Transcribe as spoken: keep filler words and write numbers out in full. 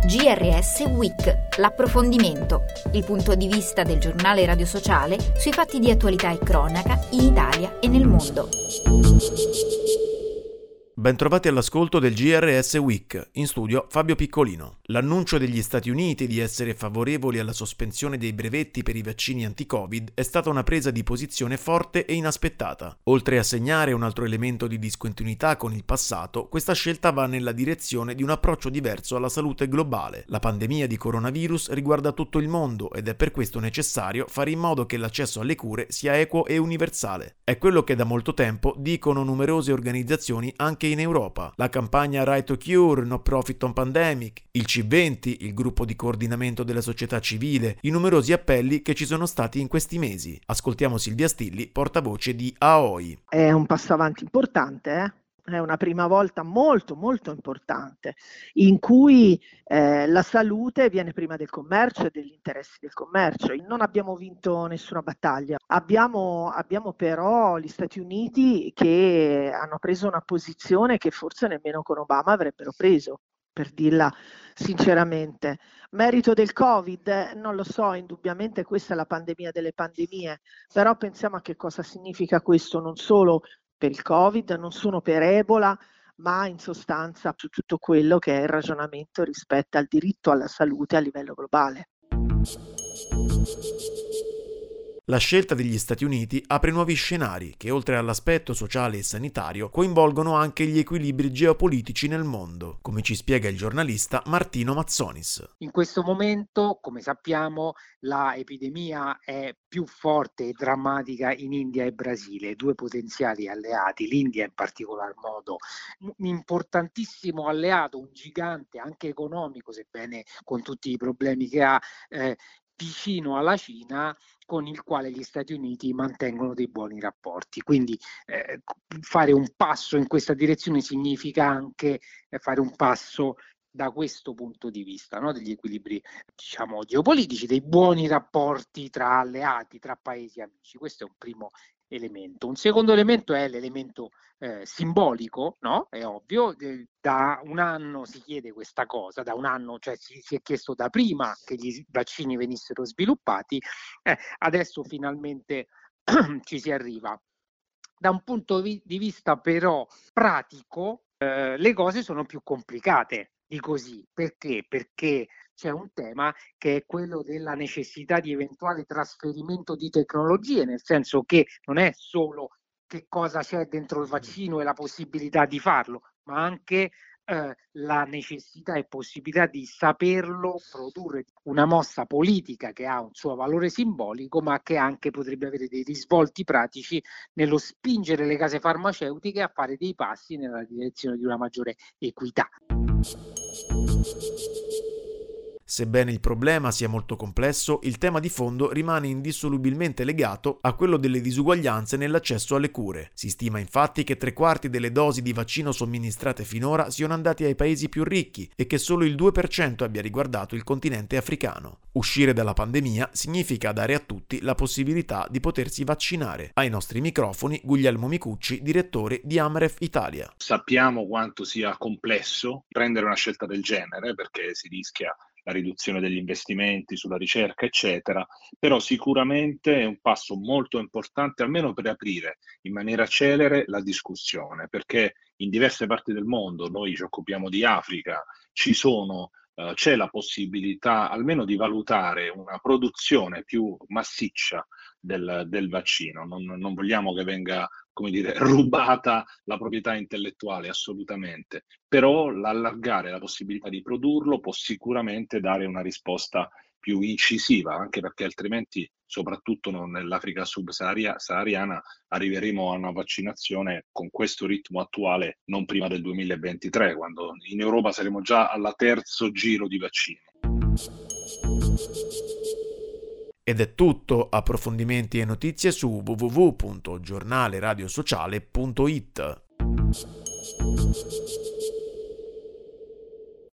G R S Week, l'approfondimento, il punto di vista del giornale Radio Sociale sui fatti di attualità e cronaca in Italia e nel mondo. Bentrovati all'ascolto del G R S Week, in studio Fabio Piccolino. L'annuncio degli Stati Uniti di essere favorevoli alla sospensione dei brevetti per i vaccini anti-Covid è stata una presa di posizione forte e inaspettata. Oltre a segnare un altro elemento di discontinuità con il passato, questa scelta va nella direzione di un approccio diverso alla salute globale. La pandemia di coronavirus riguarda tutto il mondo ed è per questo necessario fare in modo che l'accesso alle cure sia equo e universale. È quello che da molto tempo dicono numerose organizzazioni anche in Europa. La campagna Right to Cure, No Profit on Pandemic, il C venti, il gruppo di coordinamento della società civile, i numerosi appelli che ci sono stati in questi mesi. Ascoltiamo Silvia Stilli, portavoce di A O I. È un passo avanti importante, eh? È una prima volta molto molto importante in cui eh, la salute viene prima del commercio e degli interessi del commercio. Non abbiamo vinto nessuna battaglia, abbiamo, abbiamo però gli Stati Uniti che hanno preso una posizione che forse nemmeno con Obama avrebbero preso, per dirla sinceramente. Merito del Covid? Non lo so, indubbiamente questa è la pandemia delle pandemie, però pensiamo a che cosa significa questo non solo per il Covid, non solo per Ebola, ma in sostanza su tutto quello che è il ragionamento rispetto al diritto alla salute a livello globale. La scelta degli Stati Uniti apre nuovi scenari che, oltre all'aspetto sociale e sanitario, coinvolgono anche gli equilibri geopolitici nel mondo, come ci spiega il giornalista Martino Mazzonis. In questo momento, come sappiamo, la epidemia è più forte e drammatica in India e Brasile, due potenziali alleati, l'India in particolar modo, un importantissimo alleato, un gigante anche economico, sebbene con tutti i problemi che ha, eh, vicino alla Cina, con il quale gli Stati Uniti mantengono dei buoni rapporti. Quindi eh, fare un passo in questa direzione significa anche eh, fare un passo da questo punto di vista, no? Degli equilibri, diciamo, geopolitici, dei buoni rapporti tra alleati, tra paesi amici. Questo è un primo elemento. Un secondo elemento è l'elemento eh, simbolico, no? È ovvio, eh, da un anno si chiede questa cosa, da un anno, cioè si, si è chiesto da prima che gli vaccini venissero sviluppati, eh, adesso finalmente ci si arriva. Da un punto di vista però pratico, eh, le cose sono più complicate di così. Perché? Perché c'è un tema che è quello della necessità di eventuale trasferimento di tecnologie, nel senso che non è solo che cosa c'è dentro il vaccino e la possibilità di farlo, ma anche eh, la necessità e possibilità di saperlo produrre, una mossa politica che ha un suo valore simbolico, ma che anche potrebbe avere dei risvolti pratici nello spingere le case farmaceutiche a fare dei passi nella direzione di una maggiore equità. Sebbene il problema sia molto complesso, il tema di fondo rimane indissolubilmente legato a quello delle disuguaglianze nell'accesso alle cure. Si stima infatti che tre quarti delle dosi di vaccino somministrate finora siano andati ai paesi più ricchi e che solo il due per cento abbia riguardato il continente africano. Uscire dalla pandemia significa dare a tutti la possibilità di potersi vaccinare. Ai nostri microfoni Guglielmo Micucci, direttore di Amref Italia. Sappiamo quanto sia complesso prendere una scelta del genere, perché si rischia la riduzione degli investimenti sulla ricerca, eccetera, però sicuramente è un passo molto importante, almeno per aprire in maniera celere la discussione, perché in diverse parti del mondo, noi ci occupiamo di Africa, ci sono, eh, c'è la possibilità almeno di valutare una produzione più massiccia del, del vaccino. Non, non vogliamo che venga, come dire, rubata la proprietà intellettuale, assolutamente, però l'allargare la possibilità di produrlo può sicuramente dare una risposta più incisiva, anche perché altrimenti, soprattutto nell'Africa subsahariana, arriveremo a una vaccinazione con questo ritmo attuale non prima del duemilaventitré, quando in Europa saremo già al terzo giro di vaccini. Ed è tutto, approfondimenti e notizie su w w w punto giornale radio sociale punto it.